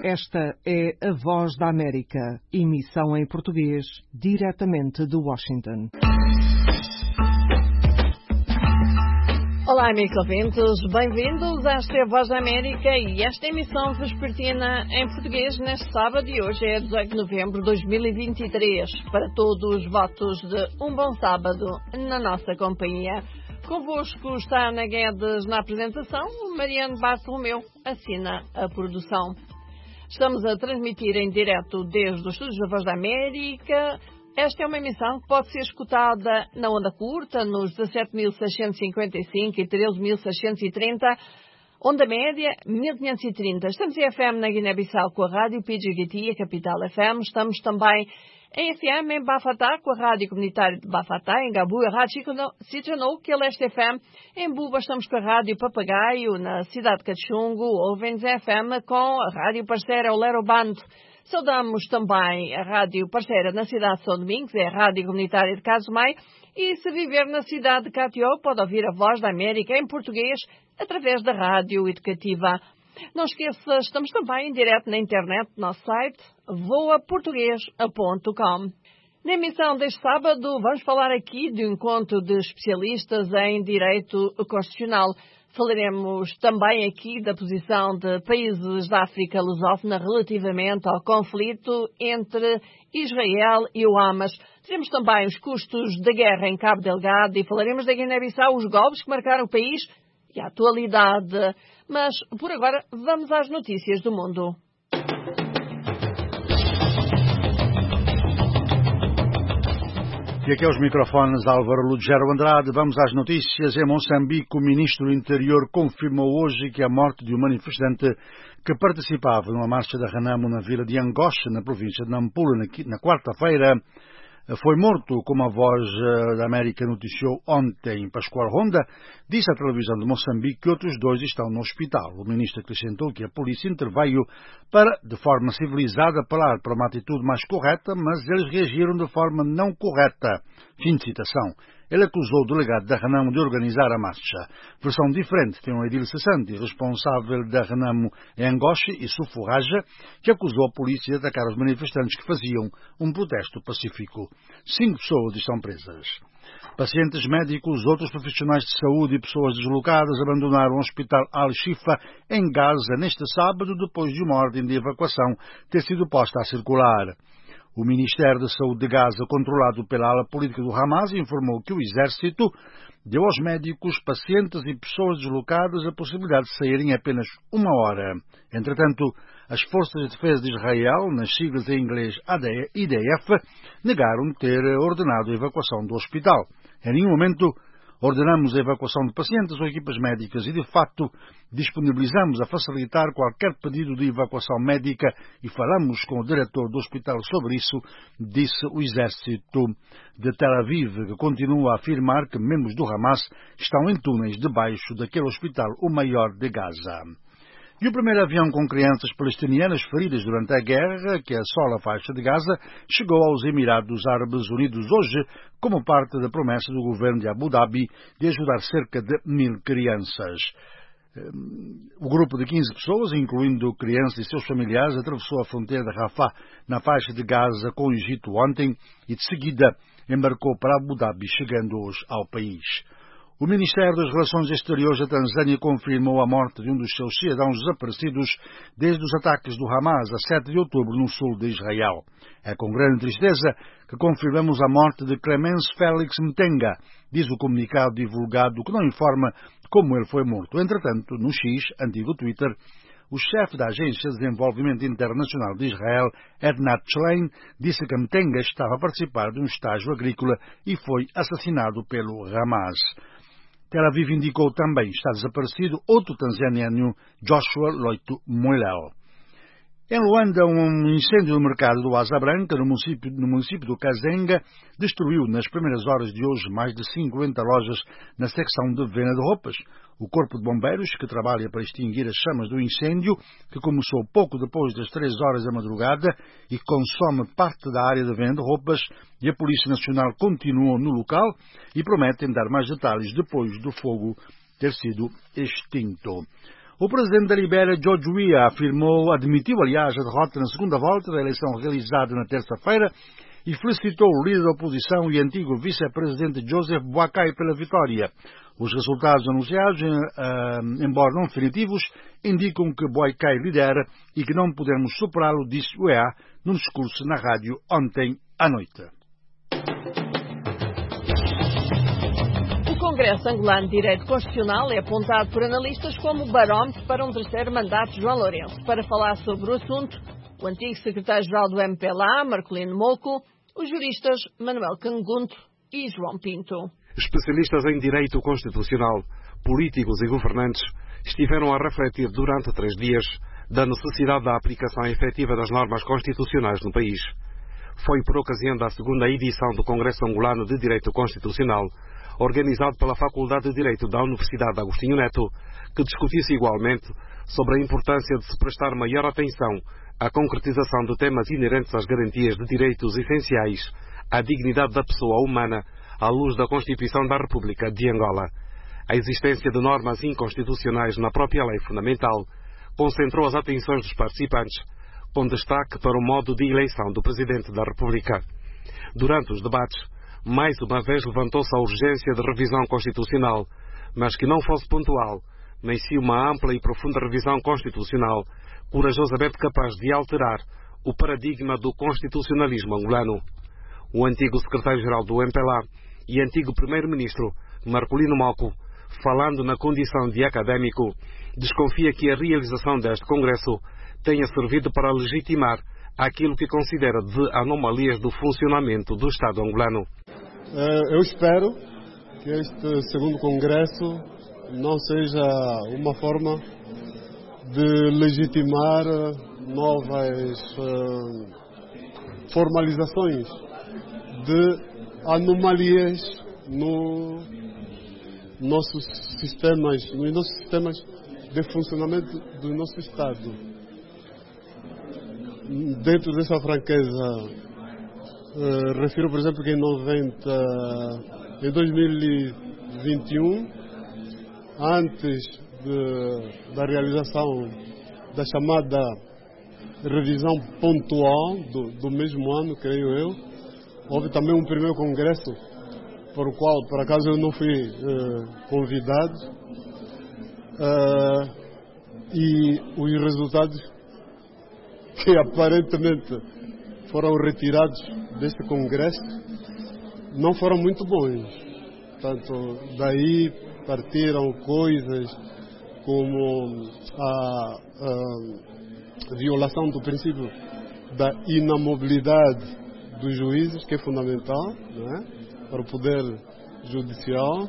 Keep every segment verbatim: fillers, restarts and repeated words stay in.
Esta é a Voz da América, emissão em português, diretamente de Washington. Olá, amigos ouvintes, bem-vindos a esta é a Voz da América e esta emissão vespertina em português neste sábado e hoje é dezoito de novembro de dois mil e vinte e três. Para todos os votos de um bom sábado na nossa companhia. Convosco está Ana Guedes na apresentação, Mariano Bartolomeu assina a produção. Estamos a transmitir em direto desde os estúdios da Voz da América. Esta é uma emissão que pode ser escutada na onda curta, nos dezassete mil seiscentos e cinquenta e cinco e treze mil seiscentos e trinta, onda média mil quinhentos e trinta. Estamos em F M na Guiné-Bissau com a Rádio P G G T, a Capital F M. Estamos também em F M em Bafatá com a Rádio Comunitária de Bafatá, em Gabu, a Rádio Cijanou, que é Leste F M. Em Buba estamos com a Rádio Papagaio, na cidade de Cachungo, ouvem-nos F M com a Rádio Parceira, o Lero Bando. Saudamos também a rádio parceira na cidade de São Domingos, é a Rádio Comunitária de Casumai, e se viver na cidade de Catió, pode ouvir a Voz da América em português através da Rádio Educativa. Não esqueça, estamos também em direto na internet, no nosso site, voa português ponto com. Na emissão deste sábado, vamos falar aqui de um encontro de especialistas em Direito Constitucional. Falaremos também aqui da posição de países da África lusófona relativamente ao conflito entre Israel e o Hamas. Teremos também os custos da guerra em Cabo Delgado e falaremos da Guiné-Bissau, os golpes que marcaram o país e a atualidade. Mas, por agora, vamos às notícias do mundo. E aqui aos microfones Álvaro Lugero Andrade. Vamos às notícias. Em Moçambique, o ministro do Interior confirmou hoje que a morte de um manifestante que participava numa marcha da Renamo na vila de Angoche, na província de Nampula, na quarta-feira, foi morto, como a Voz da América noticiou ontem. Pascoal Ronda disse à televisão de Moçambique que outros dois estão no hospital. O ministro acrescentou que a polícia interveio para, de forma civilizada, apelar para uma atitude mais correta, mas eles reagiram de forma não correta. Fim de citação. Ele acusou o delegado da Renamo de organizar a marcha. Versão diferente tem o Edil Sessante, responsável da Renamo em Angoche e Sufurraja, que acusou a polícia de atacar os manifestantes que faziam um protesto pacífico. Cinco pessoas estão presas. Pacientes médicos, outros profissionais de saúde e pessoas deslocadas abandonaram o hospital Al-Shifa em Gaza neste sábado, depois de uma ordem de evacuação ter sido posta a circular. O Ministério da Saúde de Gaza, controlado pela ala política do Hamas, informou que o exército deu aos médicos, pacientes e pessoas deslocadas a possibilidade de saírem em apenas uma hora. Entretanto, as Forças de Defesa de Israel, nas siglas em inglês I D F, negaram ter ordenado a evacuação do hospital. Em nenhum momento ordenamos a evacuação de pacientes ou equipas médicas e, de facto, disponibilizamos a facilitar qualquer pedido de evacuação médica e falamos com o diretor do hospital sobre isso, disse o exército de Tel Aviv, que continua a afirmar que membros do Hamas estão em túneis debaixo daquele hospital, o maior de Gaza. E o primeiro avião com crianças palestinianas feridas durante a guerra, que assola a faixa de Gaza, chegou aos Emirados Árabes Unidos hoje, como parte da promessa do governo de Abu Dhabi de ajudar cerca de mil crianças. O grupo de quinze pessoas, incluindo crianças e seus familiares, atravessou a fronteira de Rafah, na faixa de Gaza, com o Egito ontem e, de seguida, embarcou para Abu Dhabi, chegando hoje ao país. O Ministério das Relações Exteriores da Tanzânia confirmou a morte de um dos seus cidadãos desaparecidos desde os ataques do Hamas a sete de outubro no sul de Israel. É com grande tristeza que confirmamos a morte de Clemens Félix Mtenga, diz o comunicado divulgado que não informa como ele foi morto. Entretanto, no X, antigo Twitter, o chefe da Agência de Desenvolvimento Internacional de Israel, Ednat Schlein, disse que Mtenga estava a participar de um estágio agrícola e foi assassinado pelo Hamas. Tel Aviv indicou também está desaparecido outro tanzaniano, Joshua Loito Moelel. Em Luanda, um incêndio no mercado do Asa Branca, no município, no município do Kazenga, destruiu nas primeiras horas de hoje mais de cinquenta lojas na secção de venda de roupas. O Corpo de Bombeiros, que trabalha para extinguir as chamas do incêndio, que começou pouco depois das três horas da madrugada e que consome parte da área de venda de roupas, e a Polícia Nacional continuou no local e prometem dar mais detalhes depois do fogo ter sido extinto. O presidente da Libéria, George Weah, afirmou, admitiu, aliás, a derrota na segunda volta da eleição realizada na terça-feira e felicitou o líder da oposição e antigo vice-presidente Joseph Boakai pela vitória. Os resultados anunciados, embora não definitivos, indicam que Boakai lidera e que não podemos superá-lo, disse Weah num discurso na rádio ontem à noite. O Congresso Angolano de Direito Constitucional é apontado por analistas como barómetro para um terceiro mandato de João Lourenço. Para falar sobre o assunto, o antigo secretário-geral do M P L A, Marcolino Molco, os juristas Manuel Cangunto e João Pinto. Especialistas em direito constitucional, políticos e governantes estiveram a refletir durante três dias da necessidade da aplicação efetiva das normas constitucionais no país. Foi por ocasião da segunda edição do Congresso Angolano de Direito Constitucional, organizado pela Faculdade de Direito da Universidade Agostinho Neto, que discutiu-se igualmente sobre a importância de se prestar maior atenção à concretização de temas inerentes às garantias de direitos essenciais à dignidade da pessoa humana à luz da Constituição da República de Angola. A existência de normas inconstitucionais na própria lei fundamental concentrou as atenções dos participantes, com destaque para o modo de eleição do Presidente da República. Durante os debates, mais uma vez levantou-se a urgência de revisão constitucional, mas que não fosse pontual, mas sim uma ampla e profunda revisão constitucional, corajosamente capaz de alterar o paradigma do constitucionalismo angolano. O antigo secretário-geral do M P L A e antigo primeiro-ministro, Marcolino Molco, falando na condição de académico, desconfia que a realização deste congresso tenha servido para legitimar aquilo que considera de anomalias do funcionamento do Estado angolano. Eu espero que este segundo congresso não seja uma forma de legitimar novas uh, formalizações de anomalias no nossos sistemas, nos nossos sistemas de funcionamento do nosso Estado. Dentro dessa franqueza, uh, refiro, por exemplo, que em noventa, em dois mil e vinte e um, antes de, da realização da chamada revisão pontual do, do mesmo ano, creio eu, houve também um primeiro congresso, por o qual, por acaso, eu não fui uh, convidado, uh, e os resultados que aparentemente foram retirados deste congresso não foram muito bons. Portanto, daí partiram coisas como a, a violação do princípio da inamobilidade dos juízes, que é fundamental, não é? Para o poder judicial.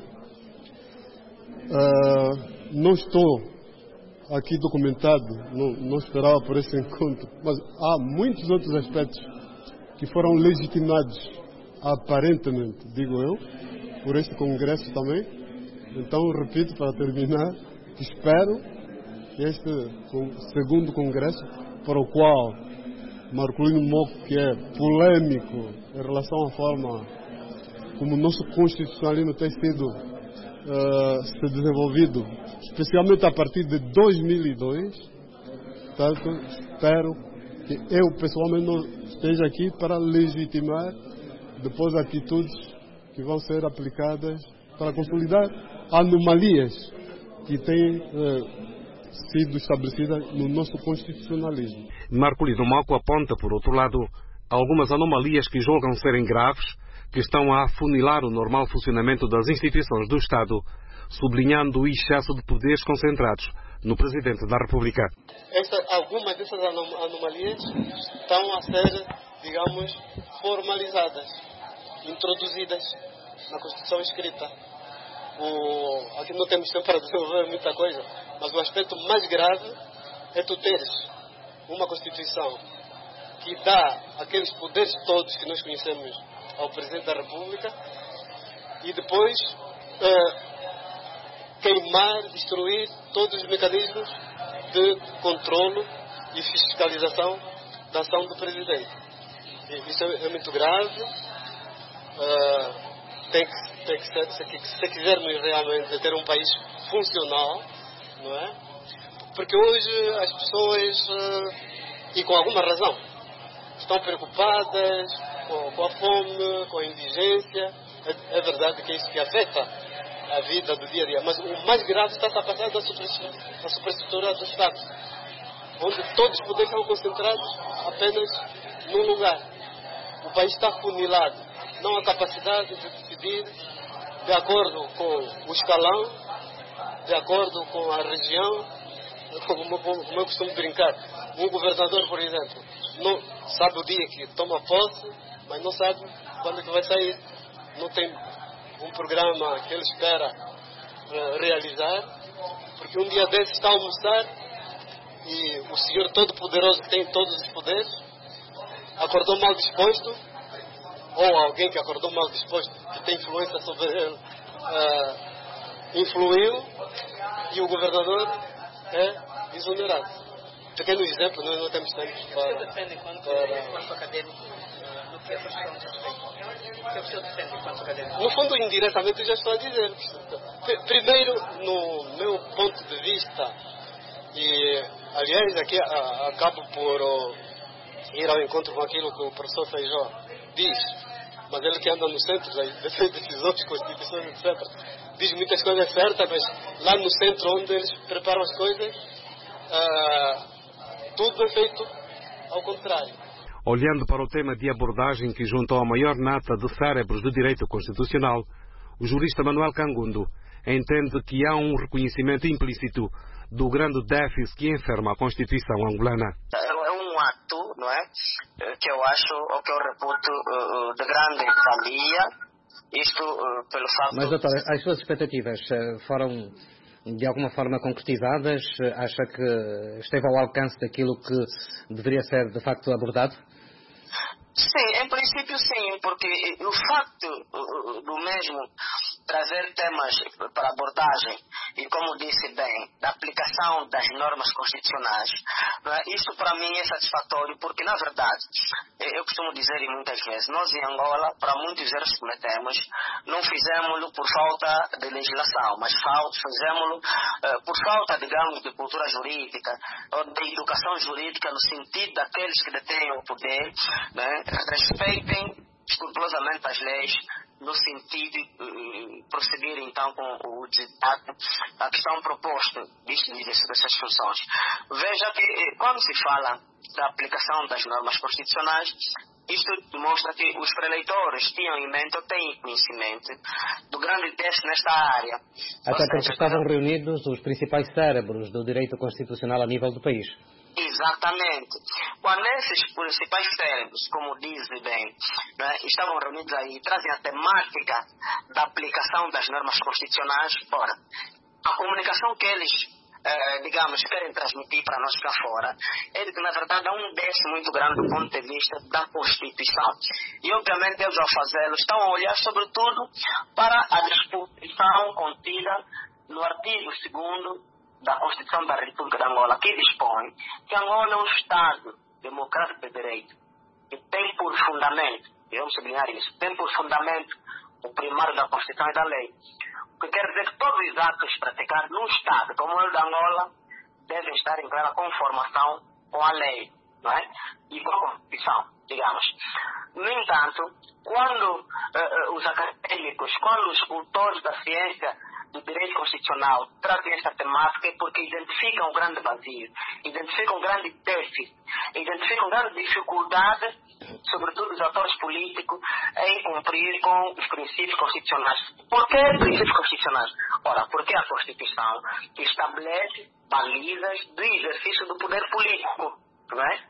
Uh, não estou aqui documentado, não, não esperava por esse encontro, mas há muitos outros aspectos que foram legitimados, aparentemente, digo eu, por este congresso também. Então, repito, para terminar, que espero que este segundo congresso, para o qual Marcolino Molco, que é polêmico em relação à forma como o nosso constitucionalismo tem sido uh, se desenvolvido, especialmente a partir de dois mil e dois, portanto, espero que eu pessoalmente não esteja aqui para legitimar depois atitudes que vão ser aplicadas para consolidar anomalias que têm uh, sido estabelecidas no nosso constitucionalismo. Marcolino Molco aponta, por outro lado, algumas anomalias que julgam serem graves, que estão a afunilar o normal funcionamento das instituições do Estado, sublinhando o excesso de poderes concentrados no Presidente da República. Essa, algumas dessas anom anomalias estão a ser, digamos, formalizadas, introduzidas na Constituição escrita. O, aqui não temos tempo para desenvolver muita coisa, mas o aspecto mais grave é tu teres uma Constituição que dá aqueles poderes todos que nós conhecemos ao Presidente da República e depois uh, queimar, destruir todos os mecanismos de controlo e fiscalização da ação do Presidente. E isso é, é muito grave. Uh, tem que, tem que ser, se, se quisermos realmente ter um país funcional, não é? porque hoje as pessoas, e com alguma razão, estão preocupadas com, com a fome, com a indigência. É, é verdade que é isso que afeta a vida do dia a dia, mas o mais grave está a passar da superestrutura do Estado, onde todos os poderes são concentrados apenas num lugar. O país está funilado, não há capacidade de decidir de acordo com o escalão, de acordo com a região, como, como eu costumo brincar. Um governador, por exemplo, não sabe o dia que toma posse, mas não sabe quando é que vai sair. Não tem um programa que ele espera uh, realizar, porque um dia desses está a almoçar e o Senhor Todo-Poderoso, que tem todos os poderes, acordou mal disposto, ou alguém que acordou mal disposto, que tem influência sobre ele, uh, influiu, e o governador é exonerado. Pequeno exemplo, nós não temos tempo para... O que defende enquanto, para... enquanto acadêmico no que a profissão diz respeito? O que o senhor defende enquanto acadêmico? No fundo, indiretamente, eu já estou a dizer. Primeiro, no meu ponto de vista, e aliás, aqui a, acabo por uh, ir ao encontro com aquilo que o professor Feijó diz, mas ele que anda no centro das decisões, constituições, etcétera, diz muitas coisas certas, mas lá no centro onde eles preparam as coisas, uh, tudo é feito ao contrário. Olhando para o tema de abordagem que juntou a maior nata de cérebros do direito constitucional, o jurista Manuel Cangundo entende que há um reconhecimento implícito do grande déficit que enferma a Constituição angolana. É um ato, não é, que eu acho, ou que eu reputo, uh, de grande valia, isto uh, pelo fato... Mas, doutor, as suas expectativas uh, foram de alguma forma concretizadas? Acha que esteve ao alcance daquilo que deveria ser de facto abordado? Sim, em princípio sim, porque o facto do mesmo trazer temas para abordagem e, como disse bem, da aplicação das normas constitucionais, isto para mim é satisfatório porque, na verdade, eu costumo dizer muitas vezes, nós em Angola, para muitos erros que cometemos, não fizemos-lo por falta de legislação, mas fizemos-lo uh, por falta, digamos, de cultura jurídica ou de educação jurídica no sentido daqueles que detêm o poder, né, respeitem escrupulosamente as leis no sentido de uh, prosseguir então com o debate, a questão proposta dessas funções. Veja que quando se fala da aplicação das normas constitucionais, isto demonstra que os preleitores tinham em mente ou têm conhecimento do grande déficit nesta área. Até porque estavam reunidos os principais cérebros do direito constitucional a nível do país. Exatamente. Quando esses principais cérebros, como dizem bem, né, estavam reunidos aí, trazem a temática da aplicação das normas constitucionais, ora, a comunicação que eles, eh, digamos, querem transmitir para nós cá fora, é de que, na verdade, há um déficit muito grande do ponto de vista da Constituição. E, obviamente, eles, ao fazê-lo, estão a olhar, sobretudo, para a disposição contida no artigo segundo da Constituição da República de Angola, que dispõe que Angola é um Estado democrático de direito e tem por fundamento, e vamos sublinhar isso, tem por fundamento o primário da Constituição e da lei. O que quer dizer que todos os atos praticados num Estado como o de Angola devem estar em clara conformação com a lei, não é? E com a Constituição, digamos. No entanto, quando uh, os acadêmicos, quando os cultores da ciência do direito constitucional tratam esta temática, é porque identificam um grande vazio, identificam um grande déficit, identificam grande dificuldade, sobretudo dos atores políticos, em cumprir com os princípios constitucionais. Por que princípios constitucionais? Ora, porque a Constituição estabelece balizas do exercício do poder político, não é?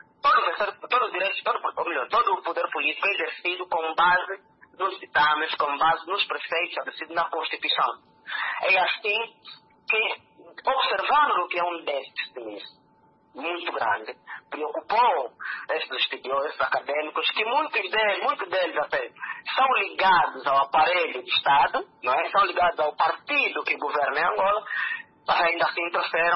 Todo, todo, direito, todo, ou melhor, todo o poder político é exercido com base nos ditames, com base nos preceitos estabelecidos na Constituição. É assim que, observando o que é um déficit nisso, muito grande, preocupou esses estudiosos, esses acadêmicos, que muitos deles, muitos deles até, são ligados ao aparelho de Estado, não é? São ligados ao partido que governa em Angola, mas ainda assim trouxeram,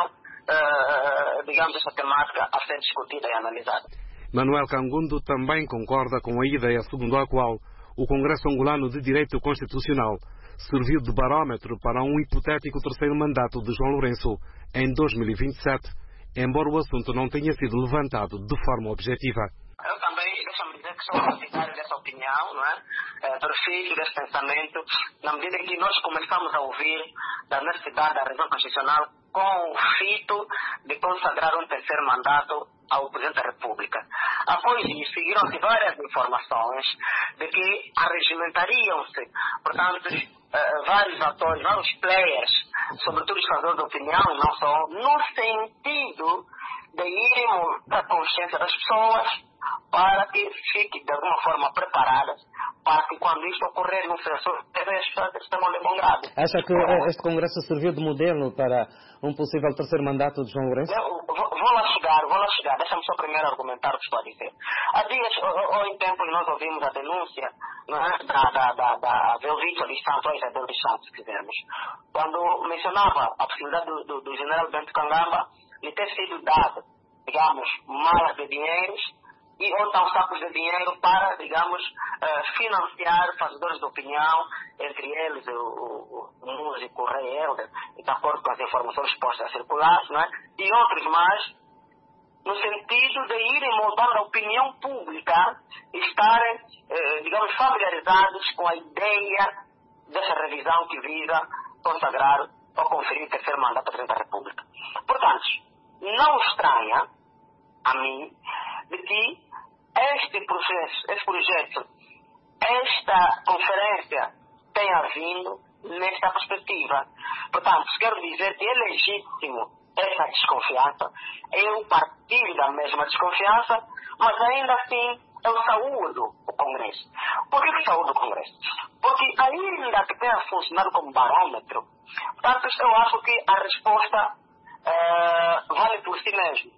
uh, digamos, essa temática a ser discutida e analisada. Manuel Cangundo também concorda com a ideia segundo a qual o Congresso Angolano de Direito Constitucional serviu de barómetro para um hipotético terceiro mandato de João Lourenço em dois mil e vinte e sete, embora o assunto não tenha sido levantado de forma objetiva. Eu também, deixa-me dizer que sou partidário dessa opinião, não é? É, perfil desse pensamento, na medida em que nós começamos a ouvir da necessidade da revisão constitucional com o fito de consagrar um terceiro mandato ao Presidente da República. Após isso, seguiram-se várias informações de que arregimentariam-se, portanto, uh, vários atores, vários players, sobretudo os fazedores de opinião, não só, no sentido de irem mudar a consciência das pessoas para que fiquem de alguma forma preparadas para que quando isto ocorrer não seja estamos de bom grado. Acha que este Congresso serviu de modelo para um possível terceiro mandato de João Lourenço? Eu, vou, vou lá chegar, vou lá chegar. Deixa-me só primeiro argumentar o que estou a dizer. Há dias, ou, ou em tempos, nós ouvimos a denúncia, não é, da, da, da, da Velvito dos Santos, ou Isabel dos Santos, se quisermos, quando mencionava a possibilidade do, do, do general Bento Kangamba de ter sido dado, digamos, malas de dinheiros e ou então sacos de dinheiro para, digamos, uh, financiar fazedores de opinião, entre eles o, o, o músico Rei Helder, de acordo com as informações expostas a circular, não é? E outros mais, no sentido de irem moldando a opinião pública e estarem, eh, digamos, familiarizados com a ideia dessa revisão que visa consagrar ou conferir o terceiro mandato ao Presidente da República. Portanto, não estranha a mim de que este processo, este projeto, esta conferência tenha vindo nesta perspectiva. Portanto, quero dizer que é legítimo essa desconfiança. Eu partilho da mesma desconfiança, mas ainda assim eu saúdo o Congresso. Por que, que saúdo o Congresso? Porque ainda que tenha funcionado como barômetro, portanto, eu acho que a resposta uh, vale por si mesmo.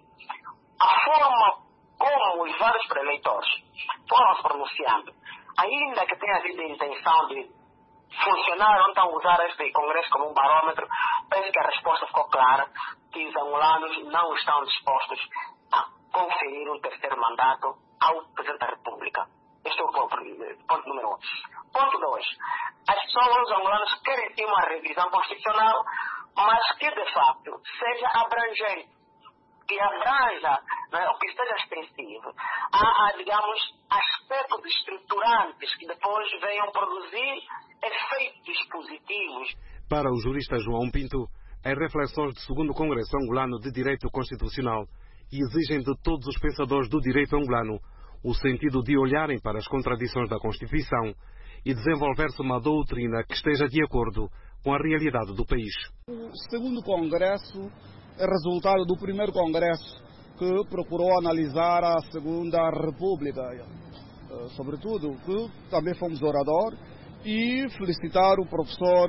A forma como os vários preleitores foram se pronunciando, ainda que tenha havido a intenção de funcionar ou então usar este Congresso como um barômetro, penso que a resposta ficou clara, que os angolanos não estão dispostos a conferir um terceiro mandato ao Presidente da República. Este é o ponto, ponto número um. Ponto dois. As pessoas angolanas querem ter uma revisão constitucional, mas que de facto seja abrangente, que abranja, né, ou que esteja extensivo. Há, há, digamos, aspectos estruturantes que depois venham produzir efeitos positivos. Para o jurista João Pinto, as reflexões do segundo Congresso Angolano de Direito Constitucional exigem de todos os pensadores do direito angolano o sentido de olharem para as contradições da Constituição e desenvolver-se uma doutrina que esteja de acordo com a realidade do país. O segundo Congresso é resultado do primeiro Congresso que procurou analisar a Segunda República, sobretudo, que também fomos orador, e felicitar o professor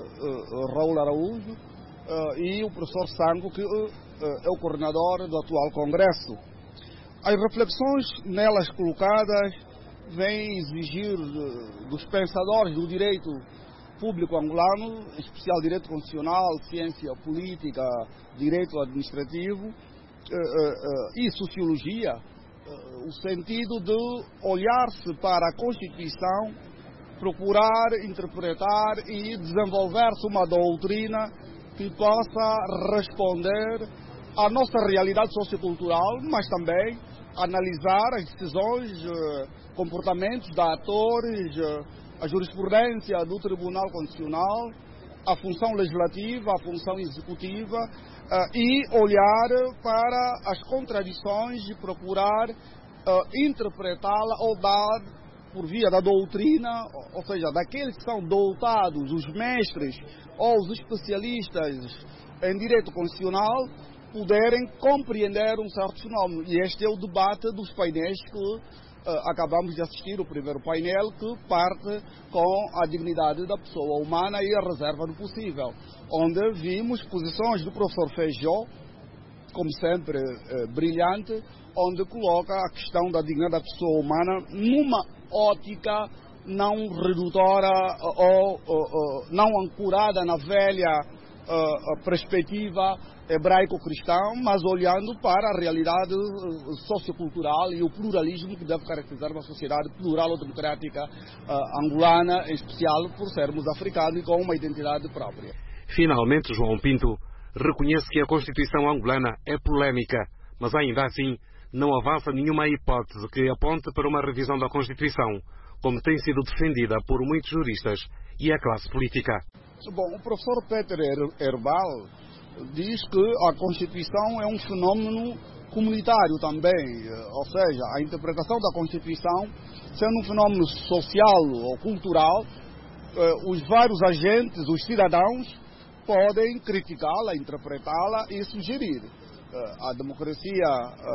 Raul Araújo e o professor Sango, que é o coordenador do atual Congresso. As reflexões nelas colocadas vêm exigir dos pensadores do direito público angolano, em especial direito constitucional, ciência política, direito administrativo uh, uh, uh, e sociologia, uh, o sentido de olhar-se para a Constituição, procurar interpretar e desenvolver-se uma doutrina que possa responder à nossa realidade sociocultural, mas também analisar as decisões, uh, comportamentos de atores, uh, a jurisprudência do Tribunal Constitucional, a função legislativa, a função executiva uh, e olhar para as contradições e procurar uh, interpretá-la ou dar, por via da doutrina, ou seja, daqueles que são doutados, os mestres ou os especialistas em direito constitucional, poderem compreender um certo fenómeno. E este é o debate dos painéis que Uh, acabamos de assistir o primeiro painel, que parte com a dignidade da pessoa humana e a reserva do possível, onde vimos posições do professor Feijó, como sempre uh, brilhante, onde coloca a questão da dignidade da pessoa humana numa ótica não redutora ou, ou, ou não ancorada na velha a perspectiva hebraico-cristã, mas olhando para a realidade sociocultural e o pluralismo que deve caracterizar uma sociedade plural ou democrática uh, angolana, em especial por sermos africanos e com uma identidade própria. Finalmente, João Pinto reconhece que a Constituição angolana é polémica, mas ainda assim não avança nenhuma hipótese que aponte para uma revisão da Constituição, como tem sido defendida por muitos juristas e a classe política. Bom, o professor Peter Herbal diz que a Constituição é um fenômeno comunitário também, ou seja, a interpretação da Constituição, sendo um fenômeno social ou cultural, os vários agentes, os cidadãos, podem criticá-la, interpretá-la e sugerir. A democracia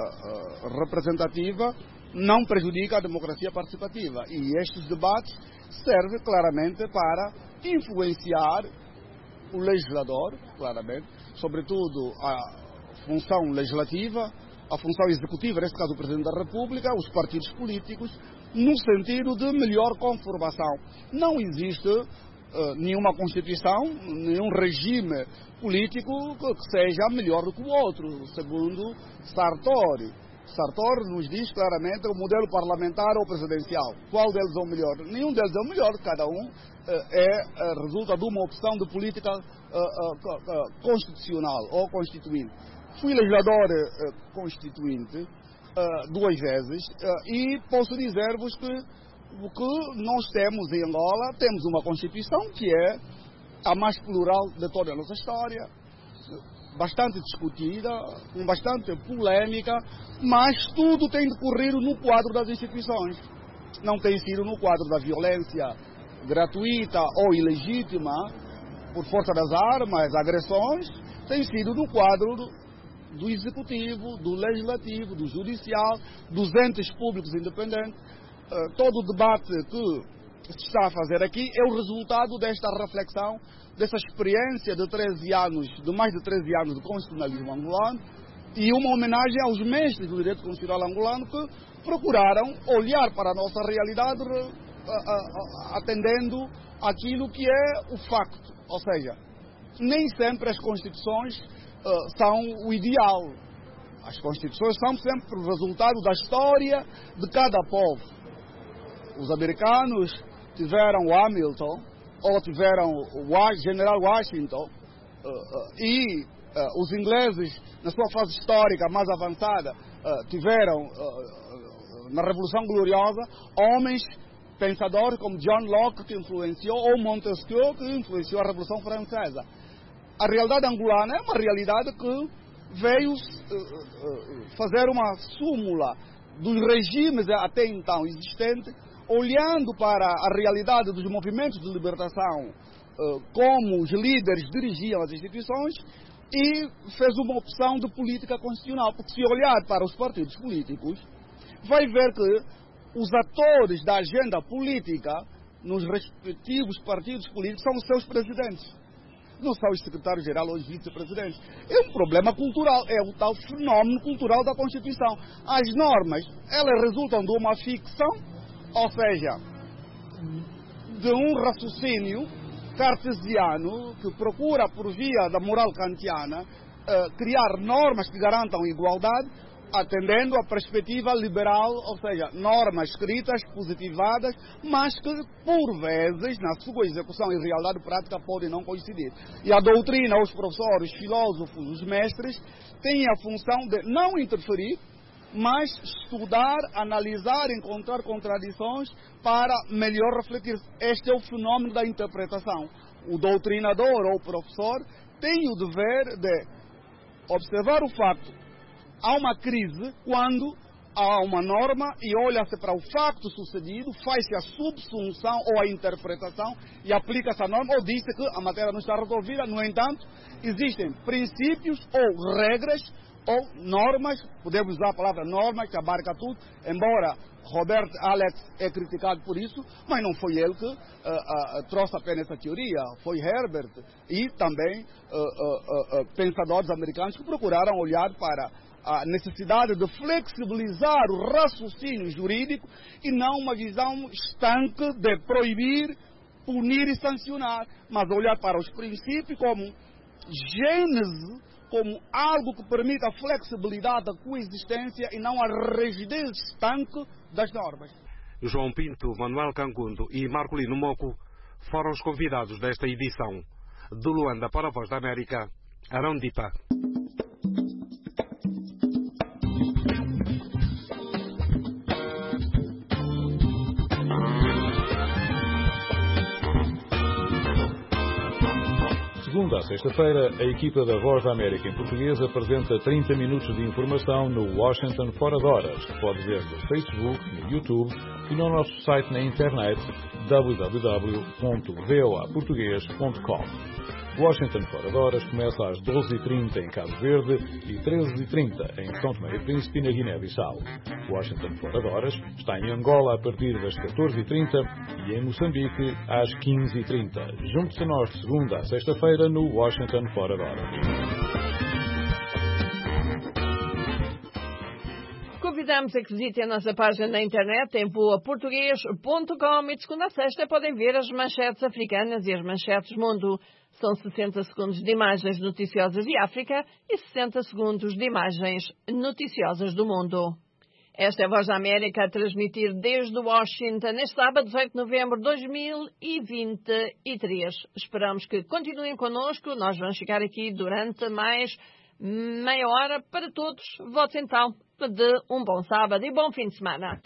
representativa não prejudica a democracia participativa e estes debates servem claramente para influenciar o legislador, claramente, sobretudo a função legislativa, a função executiva, neste caso o Presidente da República, os partidos políticos, no sentido de melhor conformação. Não existe uh, nenhuma Constituição, nenhum regime político que, que seja melhor do que o outro, segundo Sartori. Sartori nos diz claramente o modelo parlamentar ou presidencial. Qual deles é o melhor? Nenhum deles é o melhor, cada um uh, é, uh, resulta de uma opção de política uh, uh, uh, constitucional ou constituinte. Fui legislador uh, constituinte uh, duas vezes uh, e posso dizer-vos que o que nós temos em Angola, temos uma Constituição que é a mais plural de toda a nossa história, bastante discutida, com bastante polêmica, mas tudo tem decorrido no quadro das instituições. Não tem sido no quadro da violência gratuita ou ilegítima, por força das armas, agressões, tem sido no quadro do, do executivo, do legislativo, do judicial, dos entes públicos independentes. Uh, todo o debate que se está a fazer aqui é o resultado desta reflexão, dessa experiência de treze anos, de mais de treze anos de constitucionalismo angolano, e uma homenagem aos mestres do direito constitucional angolano que procuraram olhar para a nossa realidade atendendo aquilo que é o facto. Ou seja, nem sempre as constituições uh, são o ideal. As constituições são sempre o resultado da história de cada povo. Os americanos tiveram o Hamilton, ou tiveram o General Washington, uh, uh, e uh, os ingleses, na sua fase histórica mais avançada, uh, tiveram, uh, na Revolução Gloriosa, homens pensadores como John Locke, que influenciou, ou Montesquieu, que influenciou a Revolução Francesa. A realidade angolana é uma realidade que veio uh, uh, fazer uma súmula dos regimes até então existentes, olhando para a realidade dos movimentos de libertação, como os líderes dirigiam as instituições, e fez uma opção de política constitucional. Porque se olhar para os partidos políticos, vai ver que os atores da agenda política nos respectivos partidos políticos são os seus presidentes. Não são os secretários-gerais ou os vice-presidentes. É um problema cultural, é o tal fenômeno cultural da Constituição. As normas, elas resultam de uma ficção, ou seja, de um raciocínio cartesiano que procura, por via da moral kantiana, uh, criar normas que garantam igualdade, atendendo à perspectiva liberal, ou seja, normas escritas, positivadas, mas que, por vezes, na sua execução e realidade prática, podem não coincidir. E a doutrina, os professores, os filósofos, os mestres, têm a função de não interferir, mas estudar, analisar, encontrar contradições para melhor refletir. Este é o fenômeno da interpretação. O doutrinador ou o professor tem o dever de observar o facto. Há uma crise quando há uma norma e olha-se para o facto sucedido, faz-se a subsunção ou a interpretação e aplica-se a norma ou diz-se que a matéria não está resolvida. No entanto, existem princípios ou regras ou normas, podemos usar a palavra norma, que abarca tudo, embora Robert Alex é criticado por isso, mas não foi ele que uh, uh, trouxe apenas essa teoria, foi Herbert e também uh, uh, uh, pensadores americanos que procuraram olhar para a necessidade de flexibilizar o raciocínio jurídico e não uma visão estanque de proibir, punir e sancionar, mas olhar para os princípios como gênese como algo que permite a flexibilidade da coexistência e não a rigidez estanque das normas. João Pinto, Manuel Cangundo e Marcolino Moco foram os convidados desta edição. De Luanda para a Voz da América, Arão Dipa. Segunda a sexta-feira, a equipa da Voz da América em português apresenta trinta minutos de informação no Washington Fora de Horas, que pode ver no Facebook, no YouTube e no nosso site na internet w w w ponto v o a português ponto com. Washington Fora de Horas começa às doze e trinta em Cabo Verde e treze e trinta em São Tomé e Príncipe, na Guiné-Bissau. Washington Fora de Horas está em Angola a partir das catorze e trinta e em Moçambique às quinze e trinta. Junte-se a nós de segunda a sexta-feira no Washington Fora de Horas. Convidamos a que visitem a nossa página na internet em voa português ponto com e de segunda a sexta podem ver as manchetes africanas e as manchetes mundo. São sessenta segundos de imagens noticiosas de África e sessenta segundos de imagens noticiosas do mundo. Esta é a Voz da América a transmitir desde Washington neste sábado, dezoito de novembro de dois mil e vinte e três. Esperamos que continuem connosco. Nós vamos ficar aqui durante mais meia hora para todos. Votos então de um bom sábado e bom fim de semana.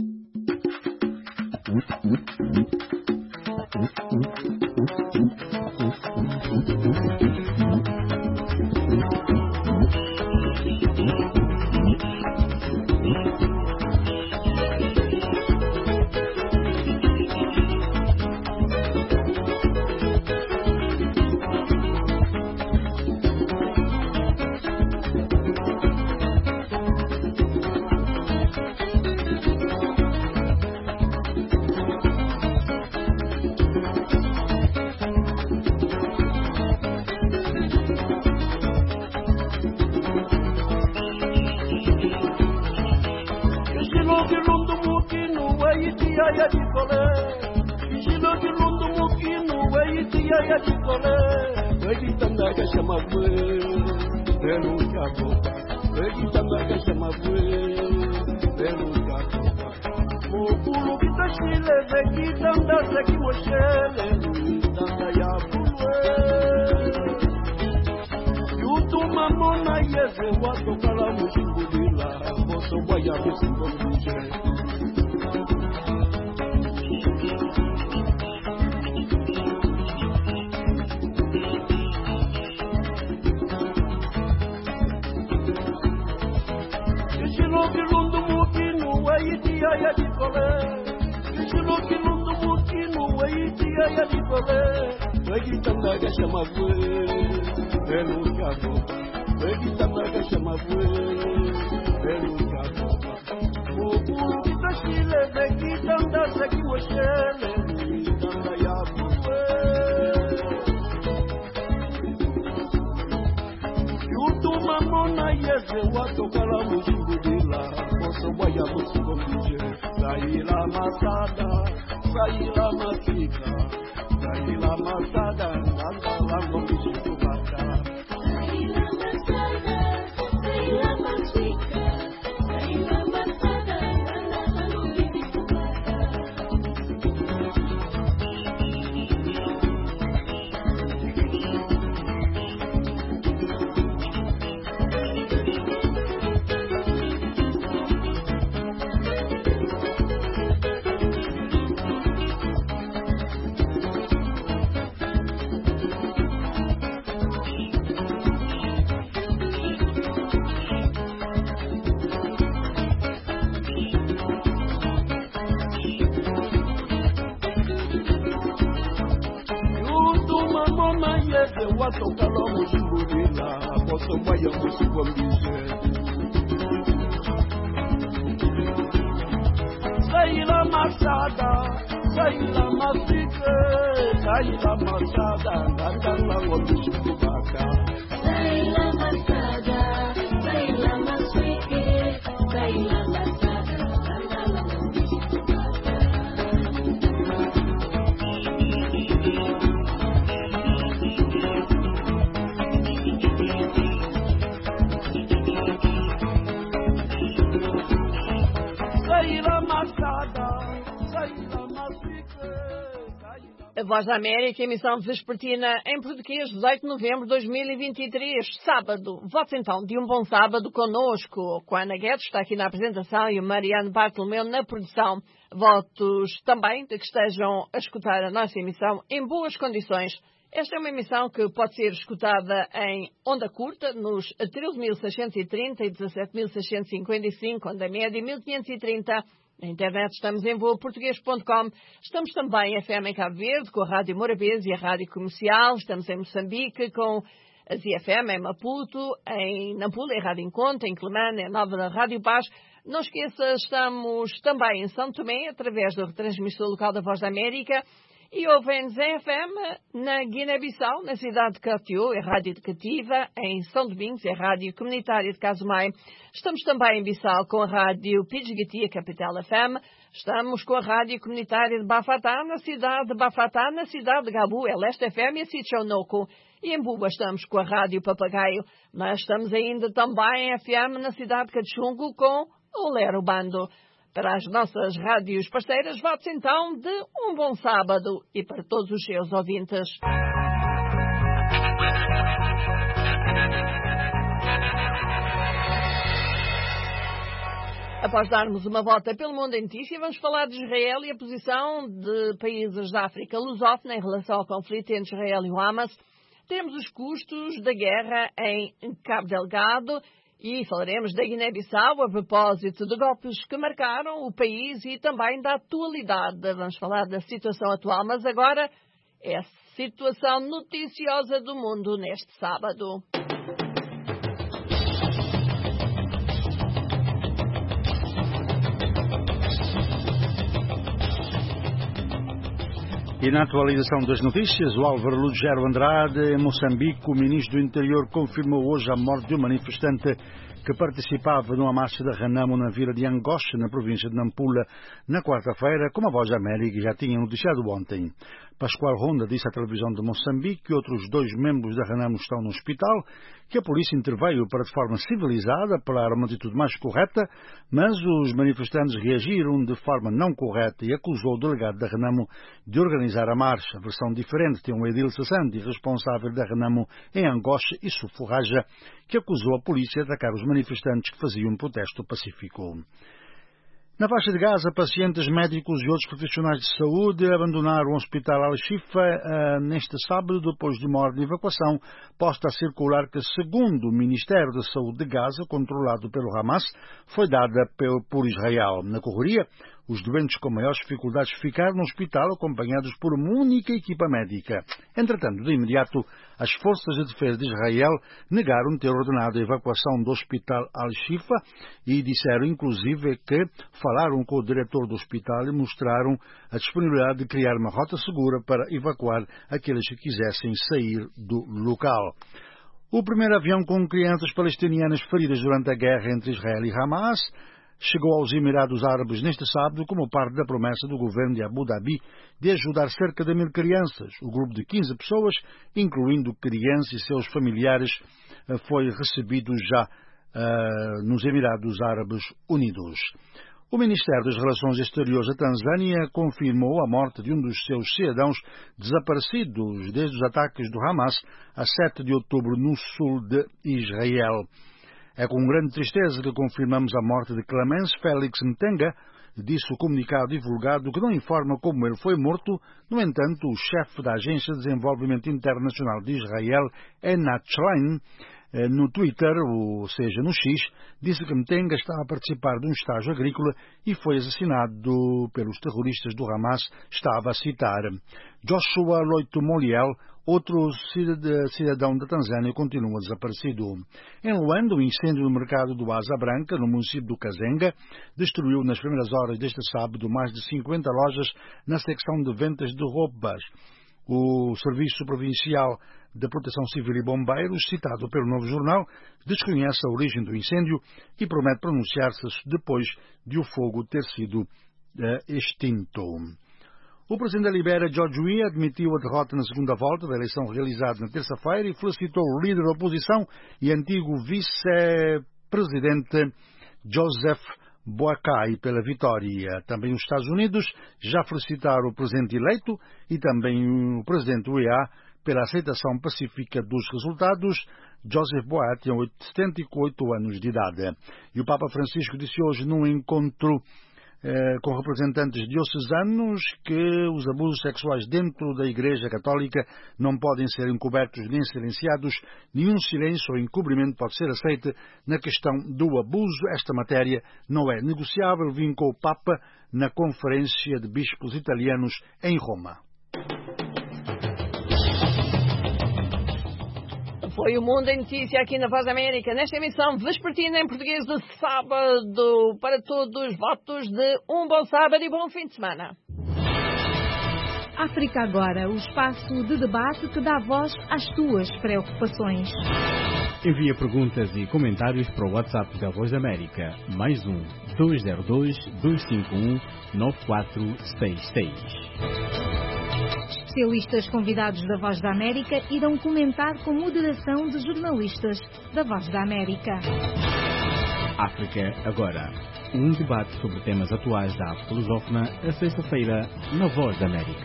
A Voz da América, emissão vespertina em português, dezoito de novembro de dois mil e vinte e três, sábado. Votos então de um bom sábado conosco, com a Ana Guedes, está aqui na apresentação, e o Mariano Bartolomeu na produção. Votos também de que estejam a escutar a nossa emissão em boas condições. Esta é uma emissão que pode ser escutada em onda curta, nos treze mil seiscentos e trinta e dezassete mil seiscentos e cinquenta e cinco, onda média mil quinhentos e trinta. Na internet estamos em voa português ponto com. Estamos também em F M em Cabo Verde, com a Rádio Morabeza e a Rádio Comercial. Estamos em Moçambique, com a Z F M em Maputo, em Nampula, em Rádio Encontro, em Clemane, em Nova da Rádio Paz. Não esqueça, estamos também em São Tomé, através do retransmissor local da Voz da América. E ouvem-nos em F M na Guiné-Bissau, na cidade de Catió, é Rádio Educativa, em São Domingos, é Rádio Comunitária de Casumai. Estamos também em Bissau com a Rádio Pidgegatia, Capital F M. Estamos com a Rádio Comunitária de Bafatá, na cidade de Bafatá, na cidade de Gabu, é Leste F M e Sichonoko. E em Buba estamos com a Rádio Papagaio, mas estamos ainda também em F M na cidade de Cachungo com o Lero Bando. Para as nossas rádios parceiras, votos então de um bom sábado e para todos os seus ouvintes. Após darmos uma volta pelo mundo em notícia, vamos falar de Israel e a posição de países da África lusófona em relação ao conflito entre Israel e o Hamas. Temos os custos da guerra em Cabo Delgado. E falaremos da Guiné-Bissau a propósito de golpes que marcaram o país e também da atualidade. Vamos falar da situação atual, mas agora é a situação noticiosa do mundo neste sábado. E na atualização das notícias, o Álvaro Lugero Andrade, em Moçambique, o ministro do Interior confirmou hoje a morte de um manifestante que participava numa marcha da Renamo na vila de Angoche, na província de Nampula, na quarta-feira, como a Voz da América já tinha noticiado ontem. Pascoal Ronda disse à televisão de Moçambique que outros dois membros da Renamo estão no hospital, que a polícia interveio para, de forma civilizada, apelar a uma atitude mais correta, mas os manifestantes reagiram de forma não correta e acusou o delegado da Renamo de organizar a marcha. A versão diferente tem um Edil Sassandi, responsável da Renamo em Angoche e Suforraja, que acusou a polícia de atacar os manifestantes que faziam um protesto pacífico. Na faixa de Gaza, pacientes médicos e outros profissionais de saúde abandonaram o hospital Al-Shifa uh, neste sábado depois de uma ordem de evacuação posta a circular que, segundo o Ministério da Saúde de Gaza, controlado pelo Hamas, foi dada por Israel. Na correria, os doentes com maiores dificuldades ficaram no hospital acompanhados por uma única equipa médica. Entretanto, de imediato, as forças de defesa de Israel negaram ter ordenado a evacuação do hospital Al-Shifa e disseram, inclusive, que falaram com o diretor do hospital e mostraram a disponibilidade de criar uma rota segura para evacuar aqueles que quisessem sair do local. O primeiro avião com crianças palestinianas feridas durante a guerra entre Israel e Hamas chegou aos Emirados Árabes neste sábado como parte da promessa do governo de Abu Dhabi de ajudar cerca de mil crianças. O grupo de quinze pessoas, incluindo crianças e seus familiares, foi recebido já uh, nos Emirados Árabes Unidos. O Ministério das Relações Exteriores da Tanzânia confirmou a morte de um dos seus cidadãos desaparecidos desde os ataques do Hamas a sete de outubro no sul de Israel. É com grande tristeza que confirmamos a morte de Clemence Félix Mtenga, disse o comunicado divulgado, que não informa como ele foi morto. No entanto, o chefe da Agência de Desenvolvimento Internacional de Israel, Einat Schlein, no Twitter, ou seja, no X, disse que Mtenga estava a participar de um estágio agrícola e foi assassinado pelos terroristas do Hamas, estava a citar. Joshua Loito Moliel, outro cidadão da Tanzânia, continua desaparecido. Em Luanda, o incêndio no mercado do Asa Branca, no município do Kazenga, destruiu nas primeiras horas deste sábado mais de cinquenta lojas na secção de vendas de roupas. O Serviço Provincial de Proteção Civil e Bombeiros, citado pelo Novo Jornal, desconhece a origem do incêndio e promete pronunciar-se depois de o fogo ter sido eh, extinto. O presidente da Libéria, George Weah, admitiu a derrota na segunda volta da eleição realizada na terça-feira e felicitou o líder da oposição e antigo vice-presidente Joseph Boakai pela vitória. Também os Estados Unidos já felicitaram o presidente eleito e também o presidente do E A pela aceitação pacífica dos resultados. Joseph Boakai tem setenta e oito anos de idade. E o Papa Francisco disse hoje num encontro eh, com representantes diocesanos que os abusos sexuais dentro da Igreja Católica não podem ser encobertos nem silenciados. Nenhum silêncio ou encobrimento pode ser aceito na questão do abuso. Esta matéria não é negociável, vincou o Papa na Conferência de Bispos Italianos em Roma. Foi o Mundo em Notícia aqui na Voz da América, nesta emissão vespertina em português de sábado. Para todos, votos de um bom sábado e bom fim de semana. África Agora, o espaço de debate que dá voz às tuas preocupações. Envia perguntas e comentários para o WhatsApp da Voz da América, mais um, dois zero dois, dois cinco um, nove quatro seis seis. Especialistas convidados da Voz da América irão comentar com moderação de jornalistas da Voz da América. África Agora, um debate sobre temas atuais da África lusófona, a sexta-feira, na Voz da América.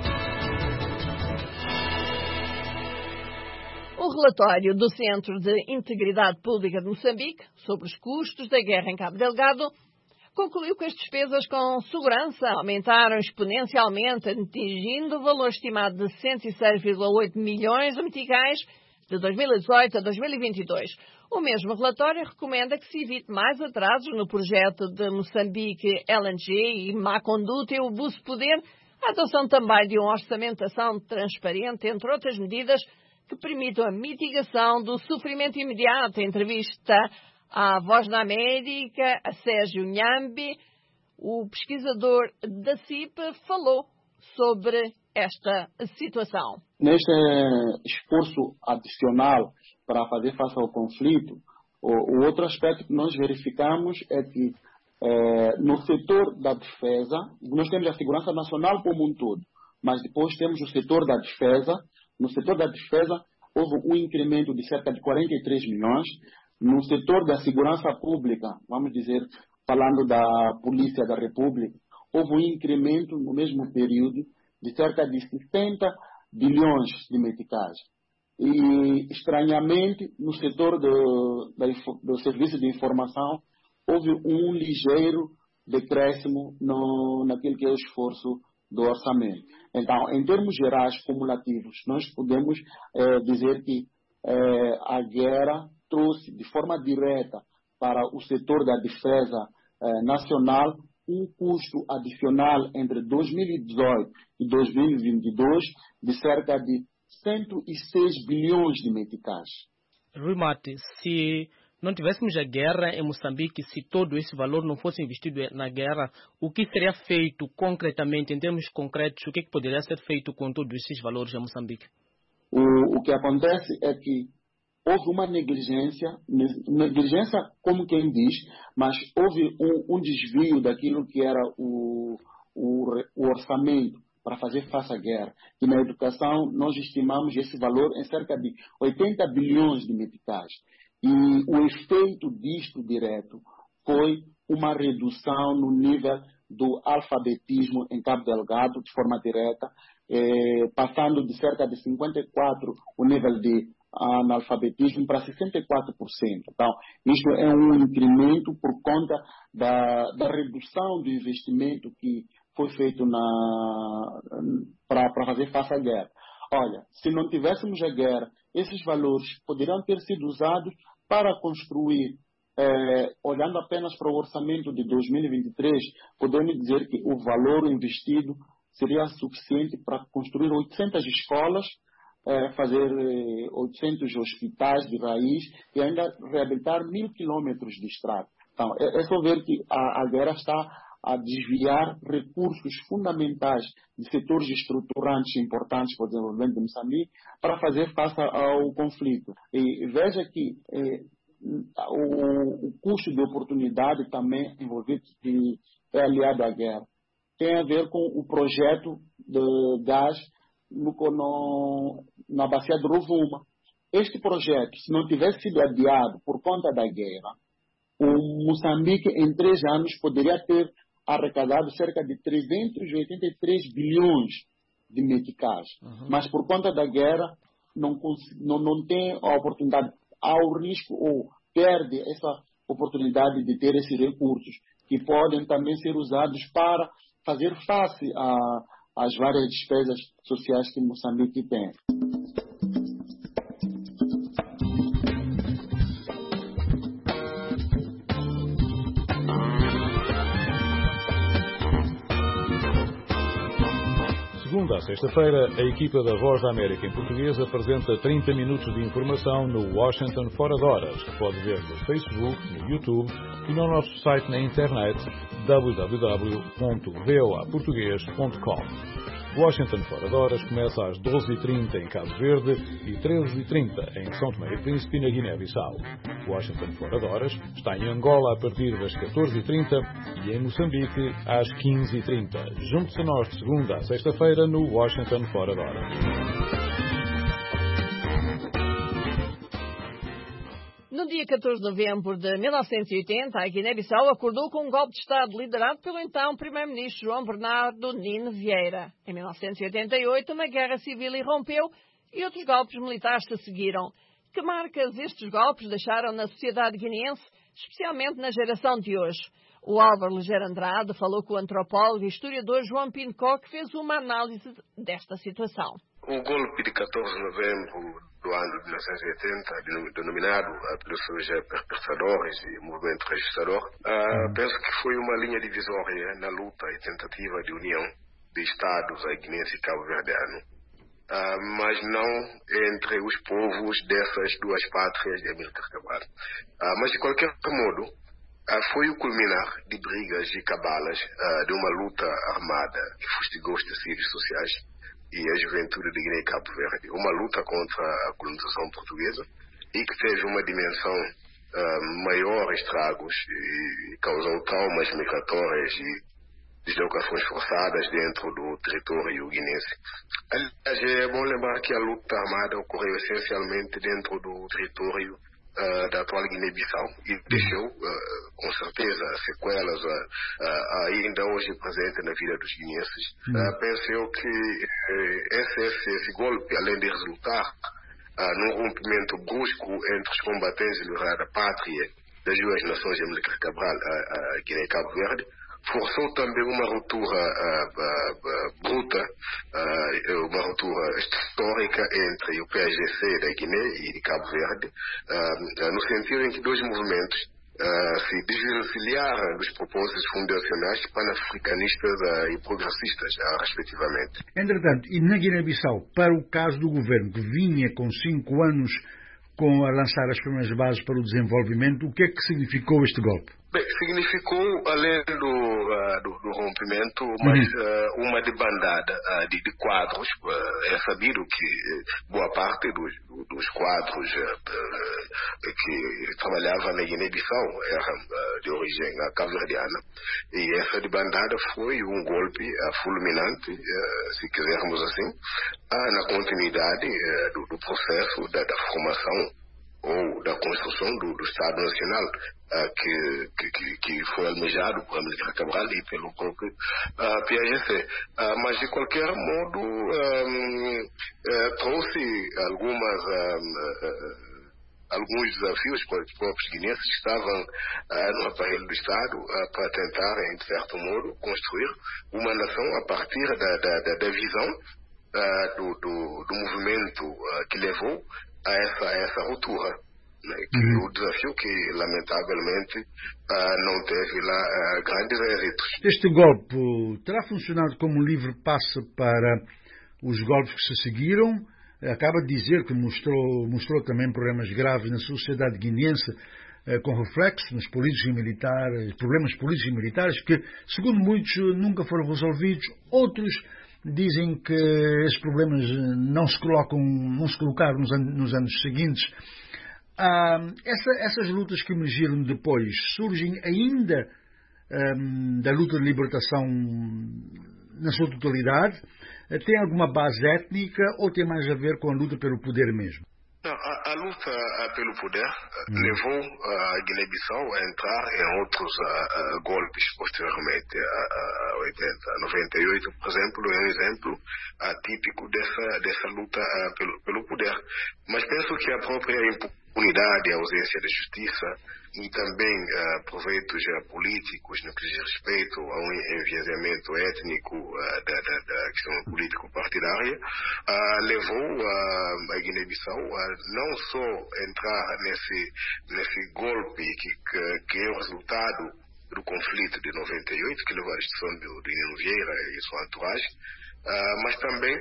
O relatório do Centro de Integridade Pública de Moçambique sobre os custos da guerra em Cabo Delgado concluiu que as despesas com segurança aumentaram exponencialmente, atingindo o valor estimado de cento e seis vírgula oito milhões de meticais de dois mil e dezoito a dois mil e vinte e dois. O mesmo relatório recomenda que se evite mais atrasos no projeto de Moçambique L N G e má conduta e o abuso de poder, a adoção também de uma orçamentação transparente, entre outras medidas que permitam a mitigação do sofrimento imediato. Em entrevista à Voz da América, a Sérgio Nhambi, o pesquisador da C I P, falou sobre esta situação. Neste esforço adicional para fazer face ao conflito, o, o outro aspecto que nós verificamos é que é, no setor da defesa, nós temos a segurança nacional como um todo, mas depois temos o setor da defesa. No setor da defesa houve um incremento de cerca de quarenta e três milhões. No setor da segurança pública, vamos dizer, falando da Polícia da República, houve um incremento no mesmo período de cerca de sessenta bilhões de meticais. E, estranhamente, no setor do, da, do serviço de informação, houve um ligeiro decréscimo no, naquilo que é o esforço do orçamento. Então, em termos gerais, cumulativos, nós podemos eh, dizer que eh, a guerra trouxe de forma direta para o setor da defesa eh, nacional um custo adicional entre dois mil e dezoito e dois mil e vinte e dois de cerca de cento e seis bilhões de meticais. Rui Mate, se não tivéssemos a guerra em Moçambique, se todo esse valor não fosse investido na guerra, o que seria feito concretamente, em termos concretos, o que, é que poderia ser feito com todos esses valores em Moçambique? O, o que acontece é que houve uma negligência, negligência como quem diz, mas houve um, um desvio daquilo que era o, o, o orçamento para fazer face à guerra. E na educação nós estimamos esse valor em cerca de oitenta bilhões de meticais. E o efeito disto direto foi uma redução no nível do alfabetismo em Cabo Delgado, de forma direta, eh, passando de cerca de cinquenta e quatro por cento o nível de analfabetismo para sessenta e quatro por cento. Então, isto é um incremento por conta da, da redução do investimento que foi feito para fazer face à guerra. Olha, se não tivéssemos a guerra, esses valores poderiam ter sido usados para construir, eh, olhando apenas para o orçamento de dois mil e vinte e três, podemos dizer que o valor investido seria suficiente para construir oitocentas escolas, É, fazer eh, oitocentos hospitais de raiz e ainda reabilitar mil quilômetros de estrada. Então, é, é só ver que a, a guerra está a desviar recursos fundamentais de setores estruturantes importantes para o desenvolvimento de Moçambique para fazer face ao conflito. E veja que eh, o, o custo de oportunidade também envolvido e é aliado à guerra. Tem a ver com o projeto de gás No, no, na bacia do Rovuma. Este projeto, se não tivesse sido adiado por conta da guerra, o Moçambique em três anos poderia ter arrecadado cerca de trezentos e oitenta e três bilhões de meticais. Uhum. Mas por conta da guerra não, não, não tem a oportunidade, ao risco ou perde essa oportunidade de ter esses recursos que podem também ser usados para fazer face às várias despesas sociais que Moçambique tem. Segunda a sexta-feira, a equipa da Voz da América em português apresenta trinta minutos de informação no Washington Fora de Horas, que pode ver no Facebook, no YouTube e no nosso site na internet w w w ponto v o a português ponto com. Washington Fora de Horas começa às doze e trinta em Cabo Verde e treze e trinta em São Tomé e Príncipe na Guiné-Bissau. Washington Fora de Horas está em Angola a partir das catorze e trinta e em Moçambique às quinze e trinta. Junte-se a nós de segunda a sexta-feira no Washington Fora de Horas. No dia catorze de novembro de mil novecentos e oitenta, a Guiné-Bissau acordou com um golpe de Estado liderado pelo então primeiro-ministro João Bernardo Nino Vieira. Em mil novecentos e oitenta e oito, uma guerra civil irrompeu e outros golpes militares se seguiram. Que marcas estes golpes deixaram na sociedade guineense, especialmente na geração de hoje? O Álvaro Ligeiro Andrade falou com o antropólogo e historiador João Pincó, que fez uma análise desta situação. O golpe de catorze de novembro do ano de mil novecentos e oitenta, denominado pelos seus pensadores e movimento registrador, uh, penso que foi uma linha divisória na luta e tentativa de união de Estados guineense e cabo-verdiano, uh, mas não entre os povos dessas duas pátrias de Amílcar Cabral. Uh, mas, de qualquer modo, uh, foi o culminar de brigas e cabalas uh, de uma luta armada que fustigou os tecidos sociais e a juventude de Guiné e Cabo Verde, uma luta contra a colonização portuguesa e que teve uma dimensão uh, maior, estragos, e causou traumas migratórios e deslocações forçadas dentro do território guinense. Aliás, é bom lembrar que a luta armada ocorreu essencialmente dentro do território Uh, da atual Guiné-Bissau e deixou, uh, com certeza, sequelas uh, uh, ainda hoje presentes na vida dos guineenses. Uh, penso eu que uh, esse, esse, esse golpe, além de resultar uh, num rompimento brusco entre os combatentes da pátria das duas nações de Amílcar Cabral, uh, uh, Guiné e Cabo Verde, forçou também uma ruptura uh, uh, uh, bruta, uh, uma ruptura histórica entre o P A G C da Guiné e de Cabo Verde, uh, uh, no sentido em que dois movimentos uh, se desvencilharam dos propósitos fundacionais panafricanistas uh, e progressistas, uh, respectivamente. Entretanto, e na Guiné-Bissau, para o caso do governo que vinha com cinco anos com a lançar as primeiras bases para o desenvolvimento, o que é que significou este golpe? Bem, significou, além do, uh, do, do rompimento, mas, uhum. uh, uma debandada uh, de, de quadros. Uh, é sabido que boa parte dos, dos quadros uh, uh, que trabalhavam na Guiné-Bissau eram uh, de origem uh, cabo-verdiana. E essa debandada foi um golpe uh, fulminante, uh, se quisermos assim, uh, na continuidade uh, do, do processo da, da formação ou da construção do, do Estado Nacional uh, que, que, que foi almejado por Amílcar Cabral e pelo próprio uh, P A G C. Uh, mas, de qualquer modo, um, uh, trouxe algumas, um, uh, alguns desafios para os próprios guineenses que estavam uh, no aparelho do Estado uh, para tentarem, de certo modo, construir uma nação a partir da, da, da, da visão uh, do, do, do movimento uh, que levou a essa, a essa ruptura, né? Que uhum. o desafio que, lamentavelmente, uh, não teve lá uh, grandes êxitos. Este golpe terá funcionado como um livre passe para os golpes que se seguiram? Acaba de dizer que mostrou, mostrou também problemas graves na sociedade guineense, uh, com reflexo nos políticos e militares, problemas políticos e militares que, segundo muitos, nunca foram resolvidos. Outros dizem que esses problemas não se colocam, não se colocaram nos, an nos anos seguintes. Ah, essa, essas lutas que emergiram depois surgem ainda ah, da luta de libertação na sua totalidade? Tem alguma base étnica ou tem mais a ver com a luta pelo poder mesmo? Não, a, a luta uh, pelo poder uh, hum. levou uh, a Guiné-Bissau a entrar em outros uh, uh, golpes posteriormente a, a oitenta. noventa e oito, por exemplo, é um exemplo uh, típico dessa, dessa luta uh, pelo, pelo poder. Mas penso que a própria impunidade, a ausência de justiça e também uh, proveitos uh, políticos no que diz respeito a um enviesamento étnico uh, da, da, da questão político-partidária uh, levou uh, a Guiné-Bissau a não só entrar nesse, nesse golpe que, que, que é o resultado do conflito de noventa e oito, que levou à destituição do, do Nino Vieira e sua entourage, uh, mas também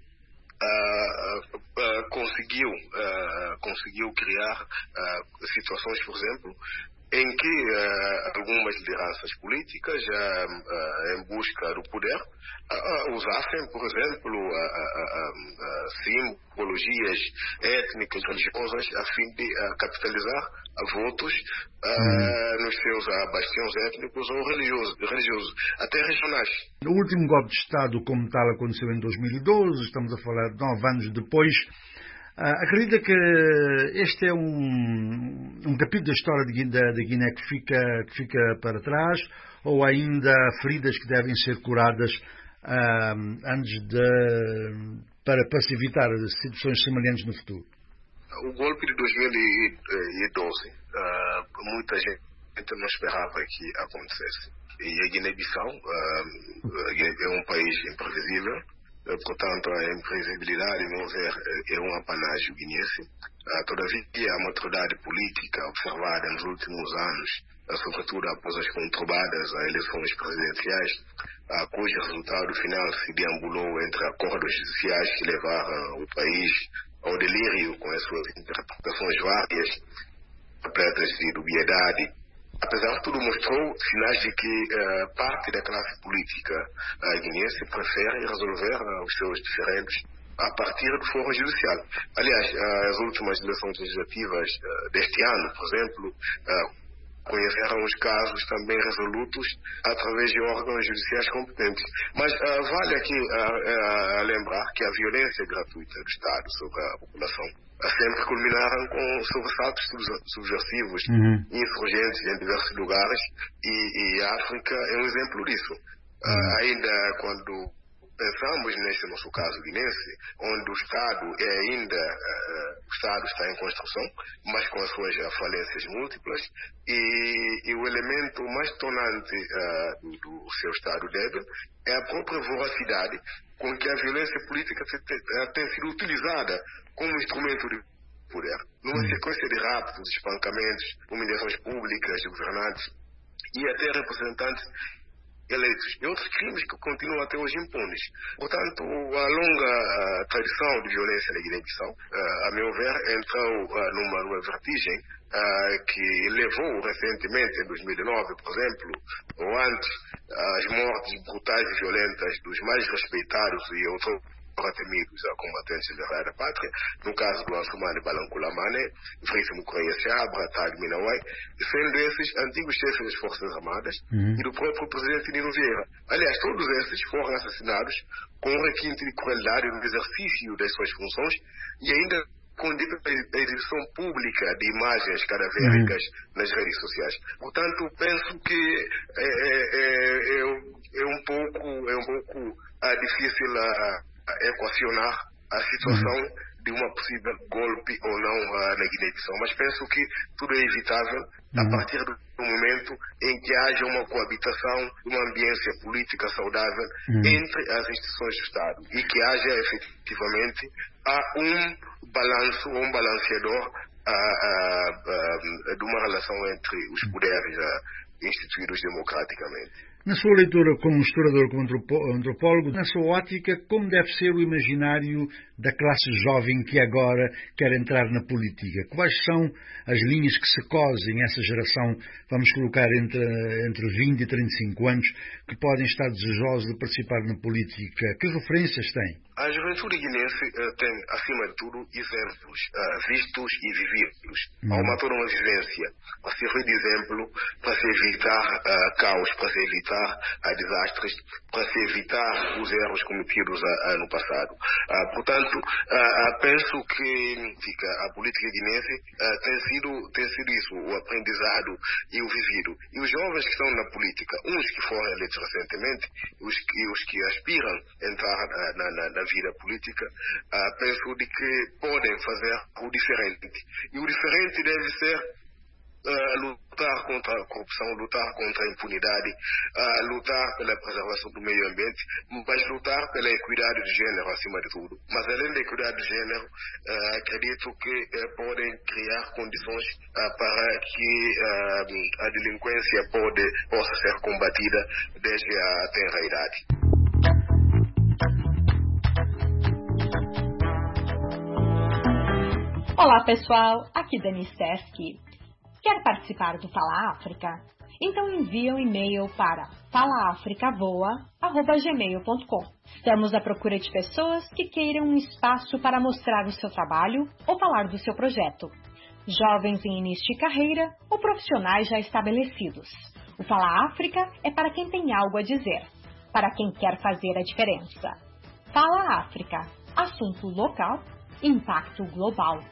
uh, uh, conseguiu, uh, conseguiu criar uh, situações, por exemplo, em que uh, algumas lideranças políticas, uh, uh, em busca do poder, uh, uh, usassem, por exemplo, uh, uh, uh, simbologias étnicas, religiosas, a fim de uh, capitalizar votos uh, hum. nos seus uh, bastiões étnicos ou religiosos, religiosos, até regionais. O último golpe de Estado, como tal, aconteceu em dois mil e doze, estamos a falar de nove anos depois. Uh, acredita que este é um, um capítulo da história de, da, da Guiné que fica, que fica para trás, ou ainda feridas que devem ser curadas uh, antes de, para, para se evitar situações semelhantes no futuro? O golpe de dois mil e doze, uh, muita gente não esperava que acontecesse. E a Guiné-Bissau uh, é um país imprevisível. Portanto, a imprevisibilidade, meu ver, é um apanágio guineense. Todavia, a maturidade política observada nos últimos anos, sobretudo após as conturbadas a eleições presidenciais, cujo resultado final se deambulou entre acordos judiciais que levaram o país ao delírio com as suas interpretações várias, repletas de dubiedade. Apesar de tudo, mostrou sinais de que uh, parte da classe política uh, guineense prefere resolver uh, os seus diferendos a partir do foro judicial. Aliás, uh, as últimas eleições legislativas uh, deste ano, por exemplo, uh, conheceram os casos também resolutos através de órgãos judiciais competentes. Mas uh, vale aqui uh, uh, lembrar que a violência gratuita do Estado sobre a população sempre culminaram com sobressaltos subversivos, uhum. insurgentes em diversos lugares, e, e a África é um exemplo disso. Uhum. Uh, ainda quando pensamos neste nosso caso guinense, onde o Estado é ainda, uh, o Estado está em construção, mas com as suas uh, falências múltiplas, e, e o elemento mais tonante uh, do, do seu Estado débil é a própria voracidade com que a violência política tem, tem sido utilizada como instrumento de poder. Numa sequência de raptos, espancamentos, humilhações públicas de governantes e até representantes eleitos, e outros crimes que continuam até hoje impunes. Portanto, a longa uh, tradição de violência na Guiné-Bissau, uh, a meu ver, entrou uh, numa, numa vertigem uh, que levou recentemente, em dois mil e nove, por exemplo, ou antes, as mortes brutais e violentas dos mais respeitados e outros temidos a combatentes da da pátria, no caso do Ansumane Balanculamane, Veríssimo Correia Seabra, Tag Minawai, sendo esses antigos chefes das Forças Armadas uhum. e do próprio presidente Nino Vieira. Aliás, todos esses foram assassinados com um requinte de crueldade no exercício das suas funções e ainda com a exibição pública de imagens cadavéricas uhum. nas redes sociais. Portanto, penso que é, é, é, é um pouco, é um pouco é, difícil a equacionar a situação uhum. de uma possível golpe ou não uh, na Guiné-Bissau, mas penso que tudo é evitável uhum. a partir do momento em que haja uma coabitação, uma ambiência política saudável uhum. entre as instituições do Estado e que haja efetivamente uh, um balanço, um balanceador uh, uh, uh, de uma relação entre os poderes uh, instituídos democraticamente. Na sua leitura como historiador, como antropólogo, na sua ótica, como deve ser o imaginário da classe jovem que agora quer entrar na política? Quais são as linhas que se cosem essa geração, vamos colocar entre, entre vinte e trinta e cinco anos, que podem estar desejosos de participar na política? Que referências têm? A juventude guinense uh, tem, acima de tudo, exemplos uh, vistos e vividos. Hum. Há uma toda uma vivência a servir de exemplo para se evitar uh, caos, para se evitar lutar a desastres para se evitar os erros cometidos a, a, no passado. Uh, portanto, uh, uh, penso que fica, a política guinense uh, tem, sido, tem sido isso, o aprendizado e o vivido. E os jovens que estão na política, uns que foram eleitos recentemente, os que, os que aspiram a entrar uh, na, na, na vida política, uh, penso de que podem fazer o diferente. E o diferente deve ser uh, lutar contra a corrupção, lutar contra a impunidade, uh, lutar pela preservação do meio ambiente, mas lutar pela equidade de gênero acima de tudo. Mas além da equidade de gênero, uh, acredito que uh, podem criar condições uh, para que uh, a delinquência pode, possa ser combatida desde a tenra idade. Olá pessoal, aqui Dani Steski. Quer participar do Fala África? Então envie um e-mail para fala africa voa arroba gmail ponto com. Estamos à procura de pessoas que queiram um espaço para mostrar o seu trabalho ou falar do seu projeto. Jovens em início de carreira ou profissionais já estabelecidos. O Fala África é para quem tem algo a dizer, para quem quer fazer a diferença. Fala África, assunto local, impacto global.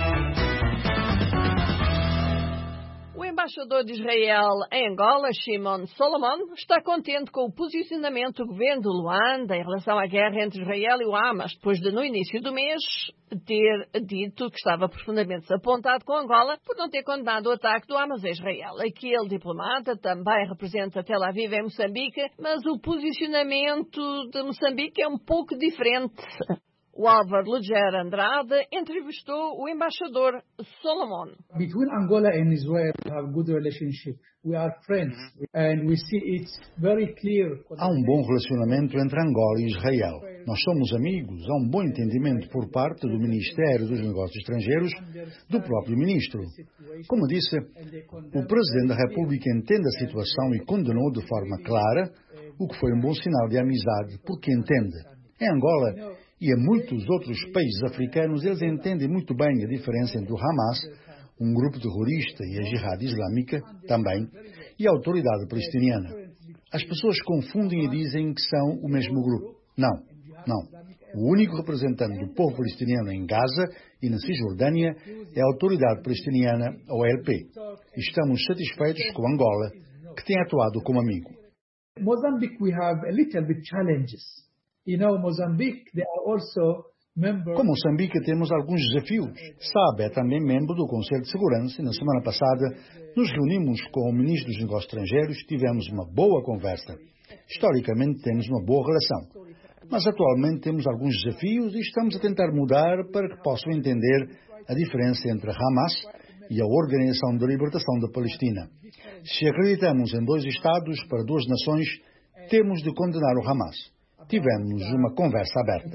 O embaixador de Israel em Angola, Shimon Solomon, está contente com o posicionamento do governo de Luanda em relação à guerra entre Israel e o Hamas, depois de, no início do mês, ter dito que estava profundamente desapontado com Angola por não ter condenado o ataque do Hamas a Israel. Aquele diplomata também representa Tel Aviv em Moçambique, mas o posicionamento de Moçambique é um pouco diferente. O Álvaro Luger Andrade entrevistou o embaixador Solomon. Between Angola and Israel we have good relationship. We are friends and we see it very clear. Há um bom relacionamento entre Angola e Israel. Nós somos amigos, há um bom entendimento por parte do Ministério dos Negócios Estrangeiros, do próprio ministro. Como disse, o Presidente da República entende a situação e condenou de forma clara, o que foi um bom sinal de amizade, porque entende. Em Angola e em muitos outros países africanos, eles entendem muito bem a diferença entre o Hamas, um grupo terrorista, e a Jihad Islâmica, também, e a autoridade palestiniana. As pessoas confundem e dizem que são o mesmo grupo. Não, não. O único representante do povo palestiniano em Gaza e na Cisjordânia é a autoridade palestiniana, a O L P. Estamos satisfeitos com Angola, que tem atuado como amigo. Mozambique we have a little bit challenges. You know, Mozambique, they are also members. Com Moçambique temos alguns desafios. Sabe, é também membro do Conselho de Segurança e na semana passada nos reunimos com o Ministro dos Negócios Estrangeiros e tivemos uma boa conversa. Historicamente temos uma boa relação. Mas atualmente temos alguns desafios e estamos a tentar mudar para que possam entender a diferença entre a Hamas e a Organização de Libertação da Palestina. Se acreditamos em dois Estados para duas nações, temos de condenar o Hamas. Tivemos uma conversa aberta.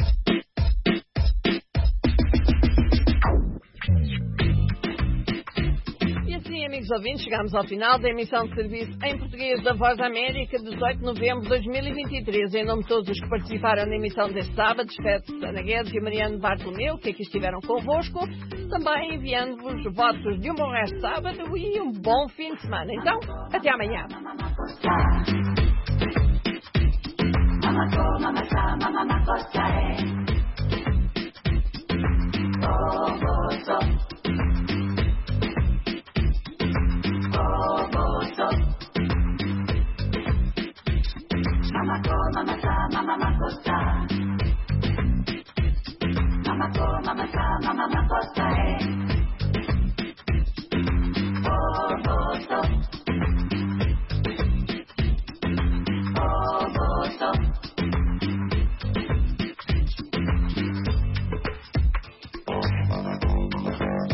E assim, amigos ouvintes, chegamos ao final da emissão de serviço em português da Voz da América, dezoito de novembro de dois mil e vinte e três. Em nome de todos os que participaram na emissão deste sábado, despede-se Ana Guedes e Mariano Bartolomeu, que aqui estiveram convosco, também enviando-vos votos de um bom resto de sábado e um bom fim de semana. Então, até amanhã. Mama go, mama sa, mama makosa e. Oh, bozo. Oh, bozo. Mama go, mama sa, mama makosa. Mama go, mama sa, mama makosa e. Oh, bozo. Oh, bozo. Thank you.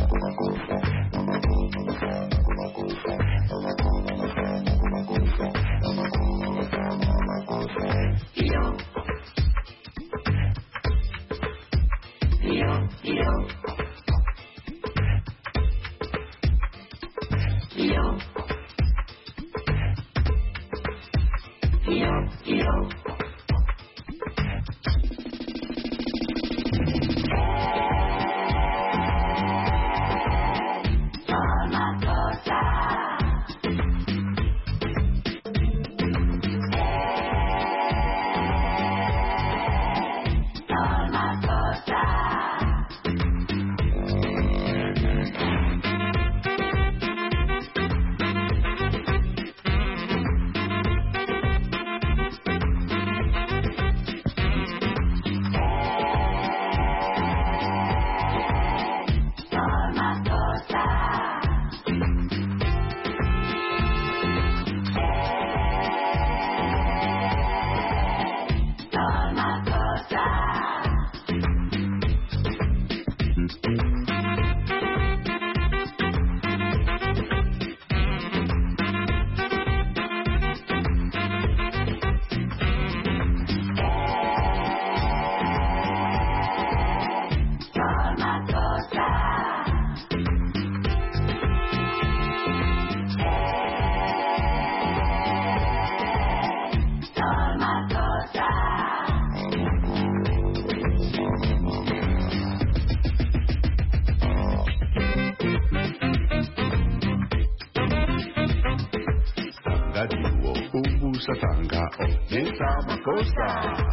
tangadiwo umbusa tanga onyesa makosa.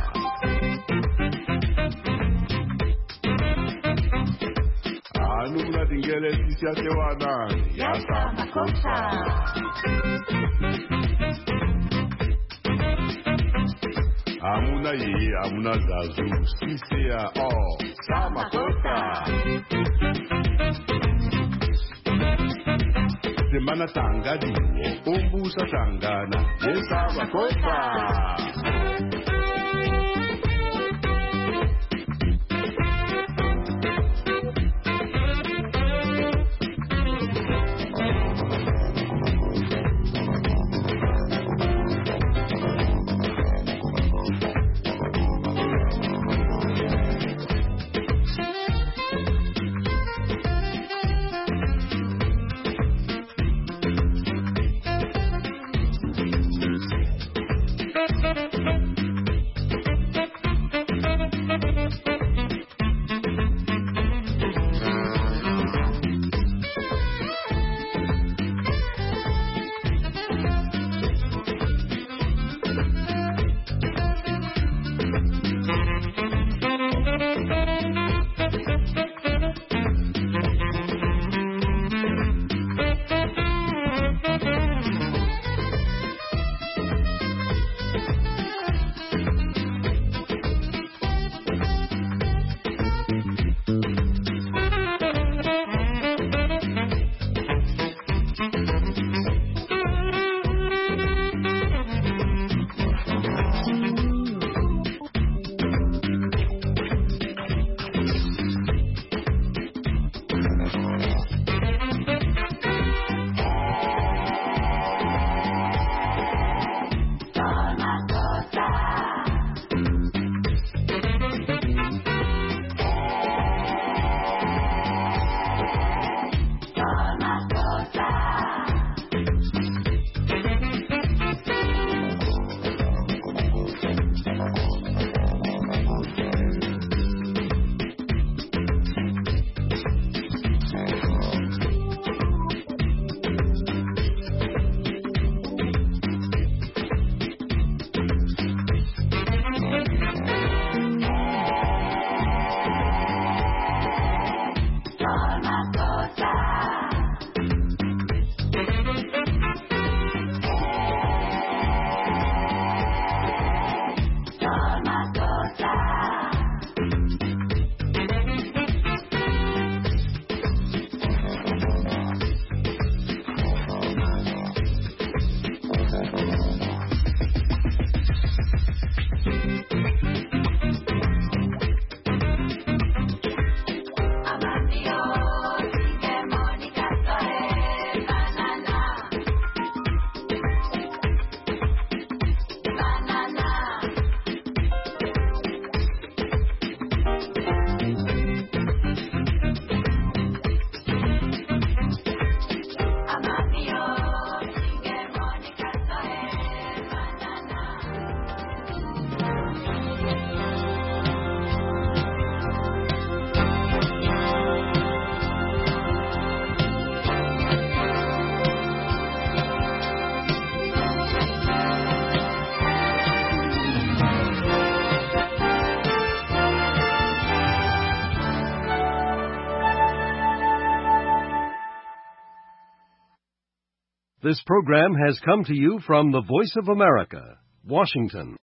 Anu mnadingele sisi atewana yasa makosa. Amuna ye amuna zazu sisi ya oh sa makosa. Semana tanga diwo umbusa tangana yesa makosa. This program has come to you from the Voice of America, Washington.